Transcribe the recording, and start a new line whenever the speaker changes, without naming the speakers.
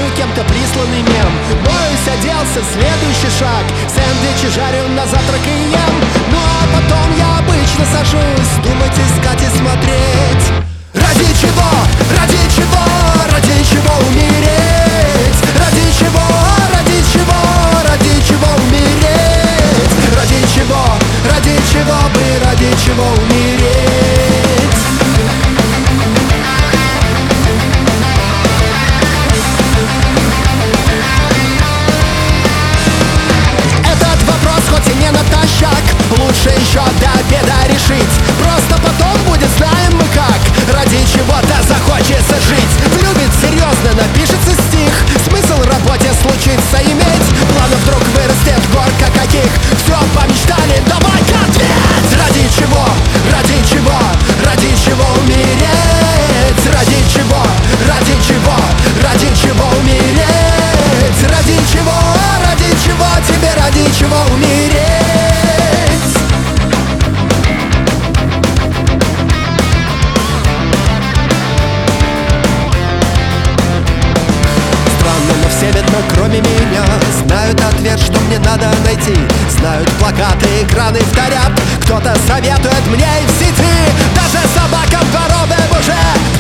кем-то присланный мем. Моюсь, оделся, следующий шаг. Сэндвичи жарю на завтрак и ем. Ну а потом я обычно сажусь думать, искать и смотреть. Ради чего, ради чего, ради чего умереть? Ради чего, ради чего, ради чего умереть? Ради чего бы, ради чего умереть? Этот вопрос хоть и не натощак, лучше еще до обеда решить. Просто потом будет знаем мы как. Ради чего-то захочется жить. Влюбит серьезно, напишется стих. Смысл в работе случится иметь. Планов вдруг вырастет горка каких. Все помечтали, давай-ка ответ. Ради чего, ради чего, ради чего умереть? Ради чего, ради чего, ради чего умереть? Ради чего тебе, ради чего умереть? Странно, но все видно, кроме меня, знают ответ, что мне надо найти. Знают плакаты, экраны вторят. Кто-то советует мне и в сети. Даже собака в коробе уже